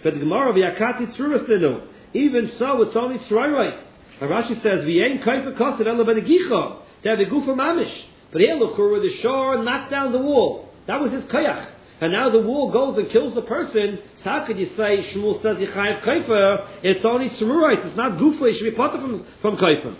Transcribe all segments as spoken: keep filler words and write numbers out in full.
But the Gemara v'yakati tzurustinu. Even so, it's only tzroiroi. And Rashi says v'yein kaifa kosid ela b'negicha. They have the gufa mamish. But here, look, where the shore knocked down the wall. That was his kayach. And now the wall goes and kills the person. So how could you say Shmuel says Yechayev Kaifa? It's only tzururite. It's not gufa. It should be potter from from Kaifa.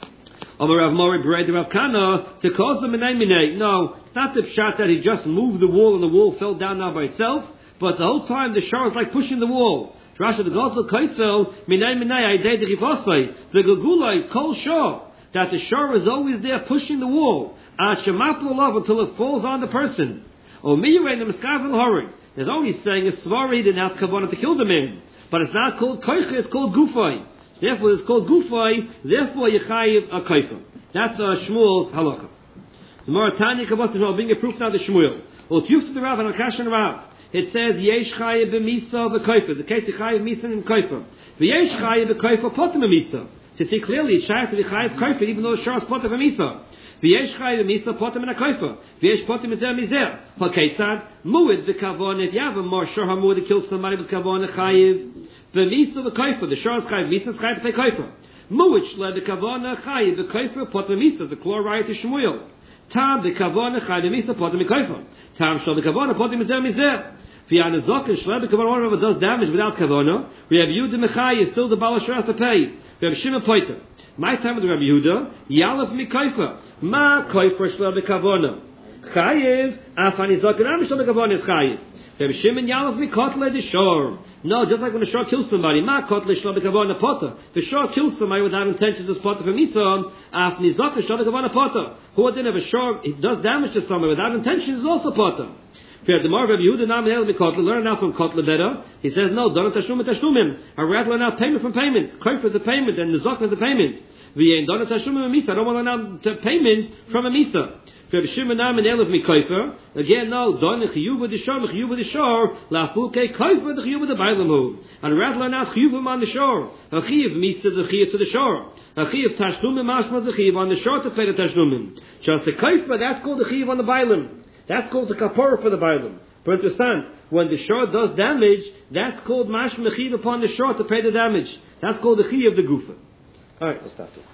Amar Rav Mori Berei Rav Kana to cause the minay minay. No, it's not the pshat that he just moved the wall and the wall fell down now by itself. But the whole time the shore is like pushing the wall. Rashi the Gosel Kaisel minay minay Aidei Dechivosai the Gagulai Kol Shor that the shore is always there pushing the wall. Ashemaplu love until it falls on the person. Or miyurein the miskavil horig. There's only saying a svari didn't have kavanah to kill the man, but it's not called koicha. It's called gufay. Therefore, it's called gufay. Therefore, yechayiv a koicha. That's uh, Shmuel's halacha. The Moratanya Kavos is being a proof now to Shmuel. Well, if you to the Rav and Akash and Rav, it says yesh chayiv b'misa b'koifa. The case yechayiv misa and koifa. V'yesh chayiv b'koifa potem b'misa. To see clearly, it's shaykh to be chayiv koifa, even though the shor is potem b'misa. V'yesh chayiv misa potem in a koifa. V'yesh potem mizer mizer. Haketzad muid the kavon. If you have a more shor hamuid to kill somebody with kavon chayiv. V'misa the koifa. The shor is chayiv. Misa is chayiv to pay koifa. Muid shle the kavon chayiv. The koifa potem misa. The chloride to Shmuel. Tam the kavon chayiv. The misa potem koifa. Tam shle the kavon potem mizer mizer. V'yan zok and shle the kavon whatever does damage without kavona. We have Yud the mechai is still the bala shor has to pay. We have Shimon poiter. My time with Rabbi Yehuda, Yalef mi koifa. Ma koifa shlo bekavona. Chayiv, afani zokanam shlo bekavona is chayiv. Rabbi Shimon Yalef mi kotle de shor. No, just like when the shor kills somebody, ma kotle shlo bekavona potter. The shor kills somebody without intentions as potter for mitzvah. Afani zokan shlo bekavona potter. Who didn't have a shor, it does damage to somebody without intention is also potter. If the more Rabbi Yehuda nam el mikotler, learn now from kotler better. He says no, don't tashlum tashlumim. I rather learn out payment from payment. Koif is a payment and the zok is a payment. We ain't don't tashlumim a misa. I don't want to learn out payment from a misa. Rabbi Shimon nam el of mikoifer. Again, no, don't chiyuv with the shor, chiyuv with the shor. Lafuke koifer the chiyuv with the bailamu. And rather learn out chiyuvim on the shor. A chiyuv misa the chiyuv to the shor. A chiyuv tashlumim mashma the chiyuv on the shor to pay the tashlumim. Just the koifer that's called the chiyuv on the bailam. That's called the kapara for the bailam. But understand, when the shor does damage, that's called mash mechiv upon the shor to pay the damage. That's called the chi of the gufa. All right, let's stop it.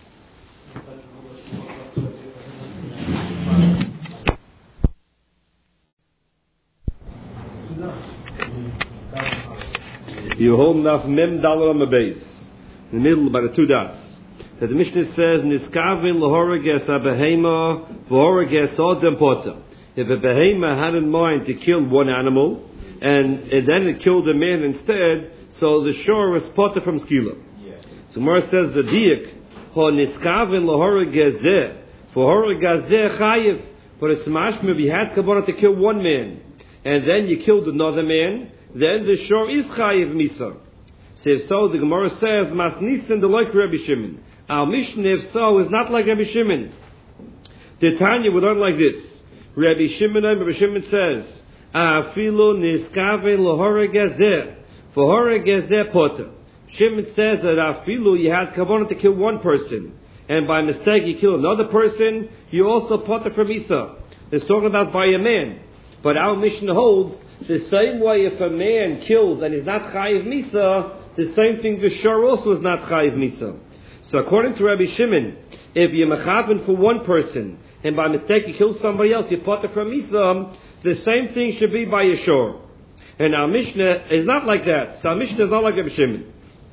You hold enough mem dollar on the base in the middle by the two dots. That the Mishnah says niskavin lahoriges abehema v'horiges odem pota. If a behema had in mind to kill one animal, and, and then it killed a man instead, so the shore was potter from skila. Yeah. So Gemara says the diak, ho niskavin lahora gezeh, for hora gezeh chayiv, for a smashma, if you had kavanah to kill one man, and then you killed another man, then the shore is chayiv misa. So if so, the Gemara says, mas nisan the like Rabbi Shimon. Our Mishnah, if so, is not like Rabbi Shimon. The Tanya would learn like this. Rabbi Shimon, Rabbi Shimon says, "Afilu niskave lahora gezeh, for hora gezeh potter." Shimon says that afilu you had kavanah to kill one person, and by mistake you kill another person, you also potter from Isa. It's talking about by a man, but our Mishnah holds the same way. If a man kills and is not chayiv misa, the same thing the shor also is not chayiv misa. So according to Rabbi Shimon, if you're mechaven for one person, and by mistake you kill somebody else, you potter from Misa, the same thing should be by Yeshor. And our Mishnah is not like that. So our Mishnah is not like Rabbi Shimon.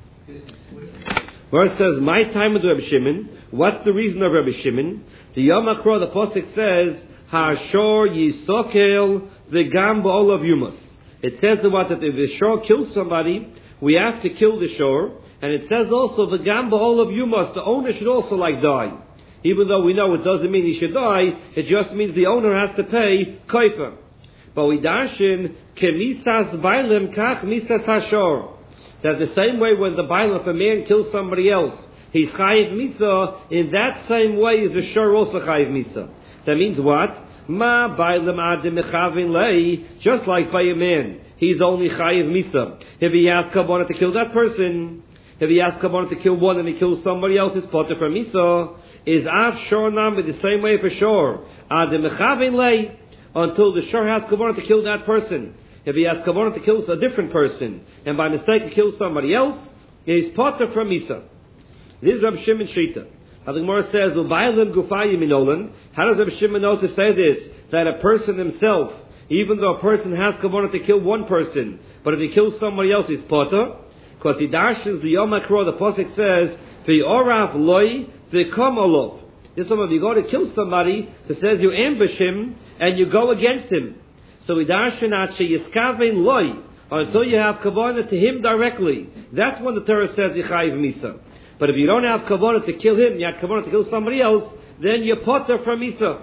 Where it says, my time with Rabbi Shimon, what's the reason of Rabbi Shimon? The Yom HaKro, the Pasuk says, Ha'ashor yisokel v'gam ba'ol of yumas. It says that what, that if the shor kills somebody, we have to kill the shor. And it says also, v'gam ba'ol of yumas, the owner should also like die. Even though we know it doesn't mean he should die, it just means the owner has to pay koifa. But we darshin kemisas bailim kach misas hashor. That the same way when the bailim, if a man kills somebody else, he's chayiv misa. In that same way is the shor also chayiv misa. That means what? Ma bailim adim mechavin lei. Just like by a man, he's only chayiv misa. If he asks kavanah to kill that person, if he asks kavanah to kill one and he kills somebody else, it's potter from misa. Is av shor nam the same way for shor? Adim mechavin lei, until the shor has kavanah to kill that person. if he has kavanah to kill a different person, and by mistake he kills somebody else, he's potter from Misa. This is Rabbi Shimon Shita. How the Gemara says, "U'baylim gufayim minolan." How does Rabbi Shimon know to say this? That a person himself, even though a person has kavanah to kill one person, but if he kills somebody else, he's potter. Because he dashes the Yom HaKro, the Pasuk says, "V'orav loy v'kom olov." This is when you go to kill somebody, it says you ambush him and you go against him. So we darshan at sheyiskavein loy, until you have kavanah to him directly. That's when the Torah says yichayiv misa. But if you don't have kavanah to kill him, you have kavanah to kill somebody else, then you're potter from misa.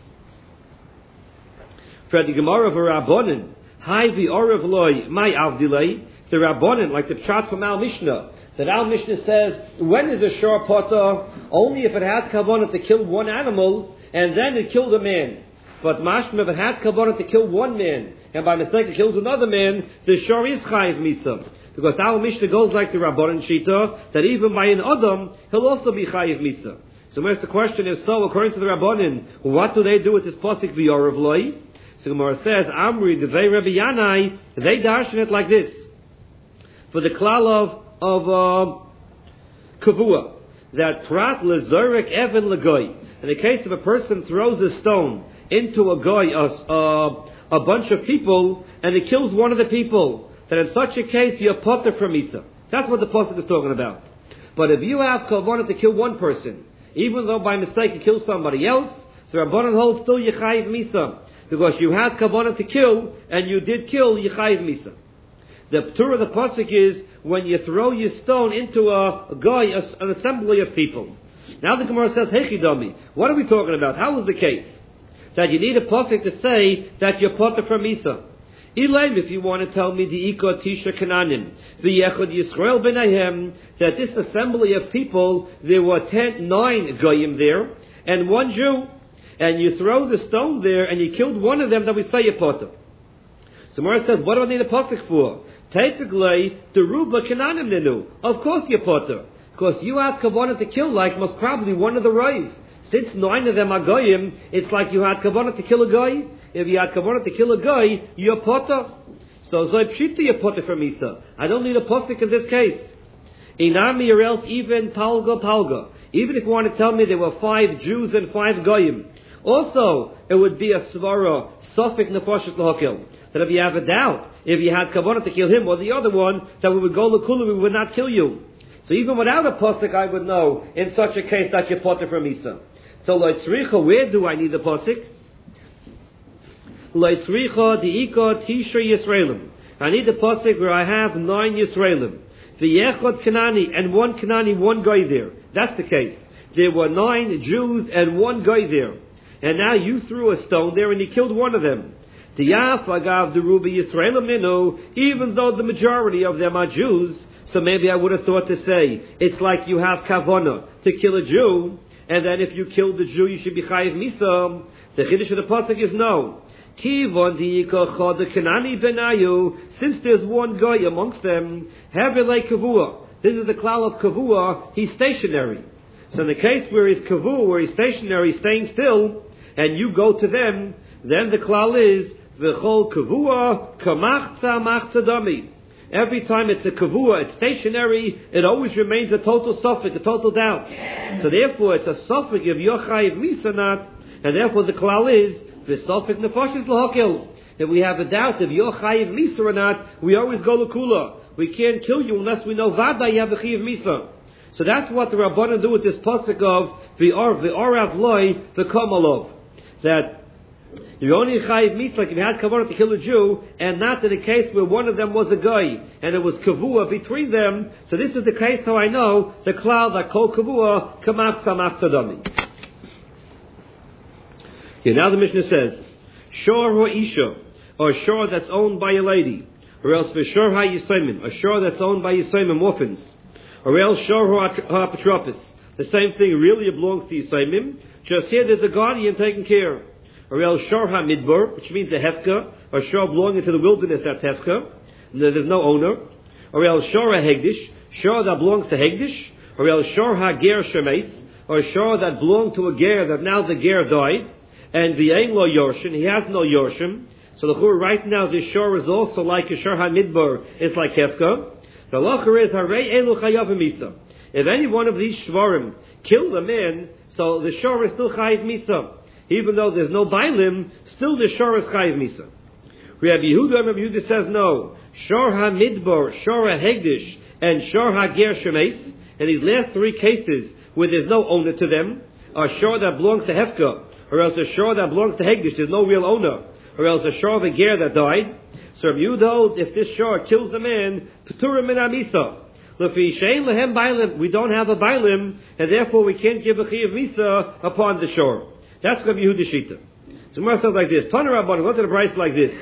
For the Gemara of Rabbanan, Hai v'orav loy my avdilei. The Rabbanan, like the pshat from Al Mishnah, that Al Mishnah says, when is a shor potter? Only if it had kavanah to kill one animal, and then it killed a man. But mashma, if it had kavanah to kill one man, and by mistake it kills another man, the shor is chayiv misa. Because Al Mishnah goes like the Rabbanan Shita, that even by an Adam, he'll also be chayiv misa. So where's the question is, so according to the Rabbanan, what do they do with this pasuk v'yorav loy? So Gemara says, Amri devei Rabbi Yanai, they darshan it like this. For the klal of, of uh, kavua, that prat lezorek even legoy. In the case of a person throws a stone into a goy, a, a, a bunch of people, and it kills one of the people, that in such a case you're potter from Misa. That's what the pasuk is talking about. But if you have kavanah to kill one person, even though by mistake you kill somebody else, the Rabbanan holds still Yechayiv Misa, because you had kavanah to kill, and you did kill Yechayiv Misa. The p'tur of the pasuk is when you throw your stone into a, a guy, a, an assembly of people. Now the Gemara says, Hechidami, what are we talking about? How is the case? That you need a pasuk to say that you're potter from Misa. Elaim, if you want to tell me the Iko Tisha Kananim, the Yechod Yisrael B'naihem, that this assembly of people, there were ten, nine goyim there, and one Jew, and you throw the stone there, and you killed one of them, that we say you're potter. So Gemara says, what do I need a pasuk for? Typically, the Ruba Kananim Nenu. Of course you're potter. Because you had kavanah to kill like most probably one of the Raiv. Since nine of them are goyim, it's like you had kavanah to kill a guy. If you had kavanah to kill a guy, you're potter. So Zoi Pshita you're potter from Isa. I don't need a pasuk in this case. Inami or else even Palga Palga. Even if you want to tell me there were five Jews and five goyim. Also, it would be a svara, Sofik Nefashis Lahakil. That if you have a doubt, if you had kavanah to kill him or the other one, that we would go l'kulu, we would not kill you. So even without a pasuk, I would know in such a case that you're potter from Isa. So loitzricha, where do I need the pasuk? Loitzricha diika tisha Yisraelim. I need the pasuk where I have nine Yisraelim. V'yechod Kanani, and one Kanani, one guy there. That's the case. There were nine Jews and one guy there. And now you threw a stone there and you killed one of them. Even though the majority of them are Jews, so maybe I would have thought to say, it's like you have kavanah to kill a Jew, and then if you kill the Jew, you should be chayiv misa. The chiddush of the pasuk is no. Since there's one guy amongst them, this is the klal of kavua, he's stationary. So in the case where he's kavua, where he's stationary, staying still, and you go to them, then the klal is, V'chol kavua kamachza machzadami. Every time it's a kavua, it's stationary, it always remains a total suffix, a total doubt. So therefore it's a suffix of yochayiv misanat, and therefore the klal is v'suffix nefashis lahakil. If we have a doubt of yochayiv misa or not, we always go l'kula. We can't kill you unless we know vada you have a chayiv misa. So that's what the Rabbanan do with this pasuk of v'or v'orav loy v'kom alov. That you only chayiv mitzvah like if you had kavanah to kill a Jew, and not in the case where one of them was a guy, and it was kavua between them. So this is the case how I know the klal that kol kavua kamach samach tadami. Okay, now the Mishnah says, shor ho isha, or shor that's owned by a lady, or else v'shor ha yisaimim, a shor that's owned by yisaimim orphans, or else shor ho apotropis. The same thing really belongs to yisaimim. Just here there's a guardian taking care. Or else shor ha-midbar, which means the hefka, or shor belonging to the wilderness, that's hefka, and there's no owner. Or else shor ha-hegdish, shor that belongs to hegdish. Or else shor ha-ger shemeis, or shor that belonged to a ger that now the ger died, and the ein lo yorshin, he has no yorshim. So the chur right now, this shor is also like a shor hamidbar. It's like hefka. The lacher is harei elu chayavim misa. If any one of these shvarim kill the man, so the shor is still chayiv misa. Even though there's no bailim, still the shor is chayiv misa. Rabbi Yehuda, Rabbi Yehuda says no. Shor hamidbar, shor hegdish, and shor hager shemes. And these last three cases where there's no owner to them are shor that belongs to hefka, or else a shor that belongs to hegdish. There's no real owner, or else a shor of a ger that died. So Rabbi Yehuda holds if this shor kills the man, peturim min amisa. Lefi shein lehem bailim, we don't have a bailim, and therefore we can't give a chiyav misa upon the shor. That's Rabbi Yehuda shita. So Gemara says like this: Tana Rabbanan, look at the price like this.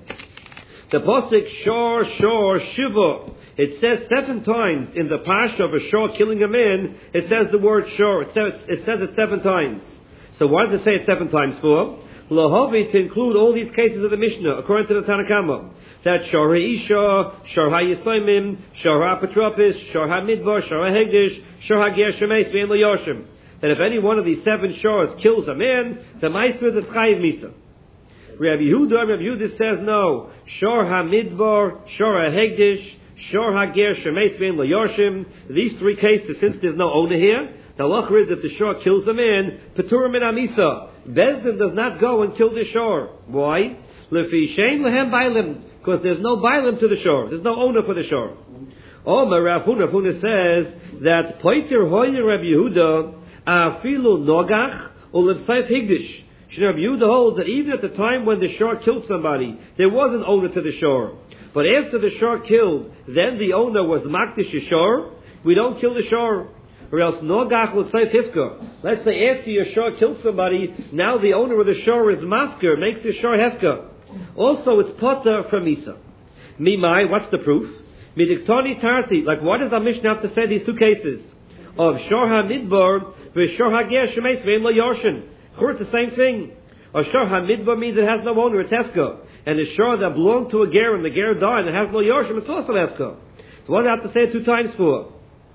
The pasuk shor shor shiva. It says seven times in the parsha of a shor killing a man. It says the word shor. It says it says it seven times. So why does it say it seven times for? Lahavi to include all these cases of the Mishnah, according to the Tanakama. That shor ha'isha, shor ha'yisaimim, shor ha'apotropis, shor ha'midbar, shor ha'hegdish, shor ha'ger shemes ve'en lo yoshim. That if any one of these seven shors kills a man, the ma'aser is chayiv misa. Rabbi Yehuda, Rabbi Yehuda says no. Shor ha'midbar, shor ha'hegdish, shor ha'ger shemes ve'en lo yoshim. These three cases, since there's no owner here, the halacha is if the shor kills a man, peturim min amisa. Bezdin does not go and kill the shor. Why? Lefi shein lehem bailim, because there's no bailim to the shor. There's no owner for the shor. Omer Rav Huna, Rav Huna says that poiter hoyer Rabbi Yehuda afilu nogach ulevsayf higdish. Rabbi Yehuda holds that even at the time when the shor killed somebody, there was an owner to the shor. But after the shor killed, then the owner was makdish shor. We don't kill the shor. Or else nogach will say hifka. Let's say after your shor killed somebody, now the owner of the shor is masker, makes the shor hefka. Also, it's potter from Misa. Mimai, what's the proof? Midiktoni tarti. Like, what does our Mishnah have to say these two cases of shor hamidbar versus shor hager shemes ve'en lo yorshin? Of course, it's the same thing. A shor hamidbar means it has no owner; it's hefka. And the shor that belonged to a ger and the ger died and it has no yoshim, it's also hefka. So what do I have to say it two times for?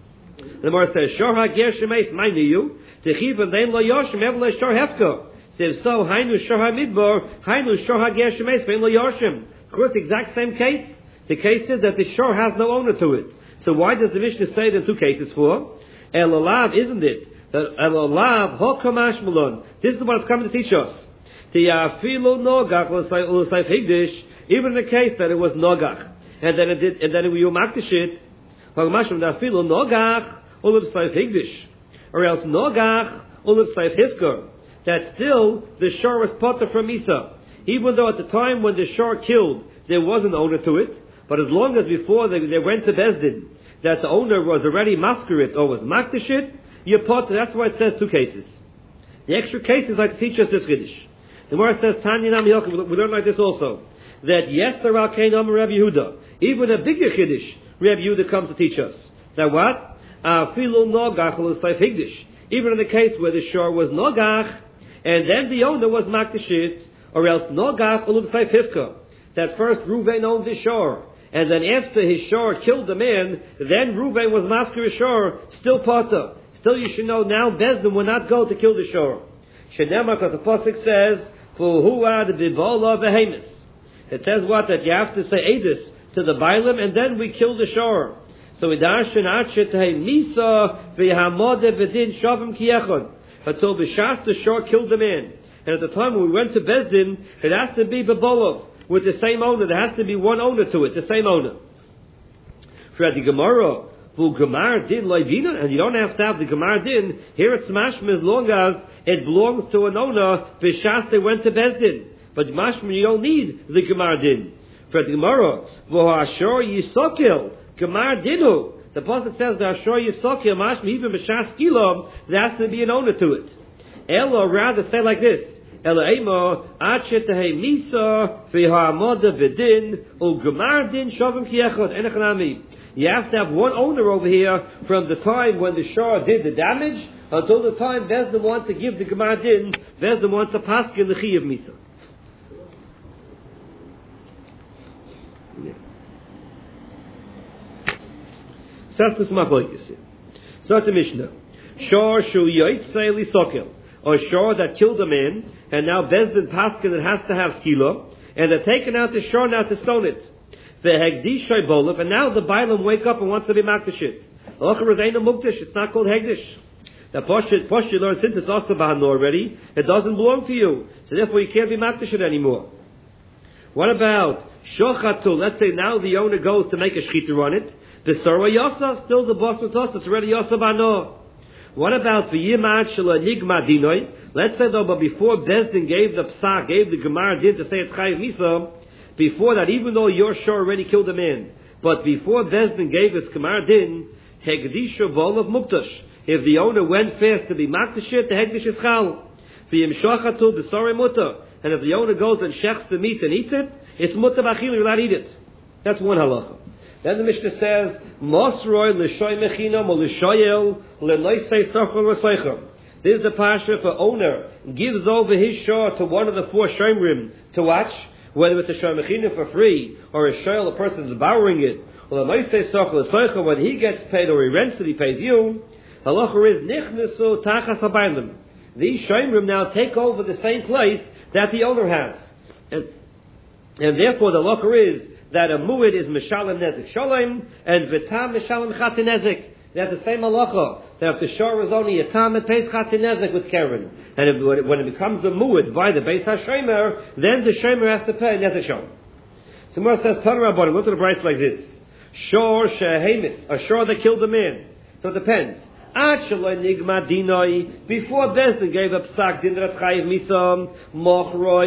The Gemara says, "Shor hager shemes ma'niyu techiv and then lo yoshim ever le shor hefka." Says so, hainu shor hamidbar, hainu shor hager shemes ve'en lo yoshim. Of course, the exact same case. The case is that the shor has no owner to it. So why does the Mishnah say it in two cases for? El olav, isn't it? That el olav hokamash malon. This is what it's coming to teach us. The afilu nogach l'sayf higdish. Even in the case that it was nogach, and then it did, and then it you makdish it. Hakamashim the afilu nogach l'sayf higdish, or else nogach l'sayf hifker. That still the shor was potter from Misa. Even though at the time when the shor killed, there was an owner to it, but as long as before they, they went to Bezdin, that the owner was already maskerit or was makdishit, you're potter. That's why it says two cases. The extra cases like to teach us this Chiddush. The Gemara says, Tanya Nam Yochim, we learn like this also, that yes, there are Kain Am Rabbi Yehuda. Even a bigger Chiddush, Rabbi Yehuda comes to teach us. That what? Afilu nogach l'sayf higdish. Even in the case where the shor was nogach, and then the owner was makdishit, or else nogach l'sayf hifka. That first Reuven owned the shor, and then after his shor killed the man, then Reuven was masker shor, still potter. Still you should know now Bezdin will not go to kill the shor. Shenema, because the pasuk says, "Fuhuad bivola behemis." It says what? That you have to say edus to the bailim, and then we kill the shor. So idarshin achet misa v'hamode v'din shavim kiyechon. Until b'shas the shor killed the man, and at the time when we went to Bezdin, it has to be bebolov with the same owner. There has to be one owner to it, the same owner. For the Gemara, who Gemar din loivina, and you don't have to have the Gemar din. Here it's mashma as long as it belongs to an owner. B'shas they went to Bezdin, but mashma you don't need the Gemar din. For the Gemara, v'hashor yisokil Gemar dinu. The pasuk says that hashor yisokil mashma even b'shas kilom there has to be an owner to it. Elo rather say like this. Elo emo achet tehei misa v'ha'amoda v'din u Gemar din shavim kiechod enechanami. You have to have one owner over here from the time when the shor did the damage until the time Bezdin wants to give the Gemar din. Bezdin wants to pass in the chi of Misa. That's the smachloikis. So the Mishnah. Shor shu yotzei li sokel. Or shor that killed a man, and now Bezdin paskin it has to have skila, and they're taking out the shore now to stone it. The hegdishay bolov, and now the bailam wake up and wants to be makdashit. It's not called hegdish. The poshut poshut Lord, since it's also bahan already, it doesn't belong to you, so therefore you can't be makdashit anymore. What about shochatul? Let's say now the owner goes to make a shchitur on it. The sarwa yasa, still the boss was us. It's already yasa bano. What about the yimad shela nigma dinoi? Let's say though, but before Bezdin gave the psak, gave the gemara din to say it's chayiv misa. Before that, even though your shor already killed a man, but before Bezdin gave its gemara din, hegdisha bol of muktash. If the owner went fast to be makdashit, the hegdish is chal. V'yim shochatul the sorry mutter. And if the owner goes and shechs the meat and eats it, it's mutter b'achil, you're allowed to eat it. That's one halacha. Then the Mishnah says, Mosroi l'shoy mechinam or l'shoyel l'noisei sochel l'soichel. This is the parsha for owner gives over his shore to one of the four shomrim to watch, whether it's a shoy mechinam for free or a shoyel, a person's borrowing it, or l'noisei sochel l'soichel, when he gets paid or he rents it, he pays you. Halacha is nichnesu tachas habaylim. These shomrim now take over the same place that the owner has, and and therefore the halacha is that a mu'id is mishalem nezek shalom, and v'tam mishalem chatzin nezek. That's the same halacha. That if the shor is only a tam, it pays chatzin nezek with keren. And if, when it becomes a mu'id by the beis hashomer, then the shomer has to pay nezek shalom. So Gemara says, Tan Rabbanim, look at the price like this: shor shehemis, a shor that killed a man. So it depends. Before Bezdin gave up psak din that chayiv misam, mochroi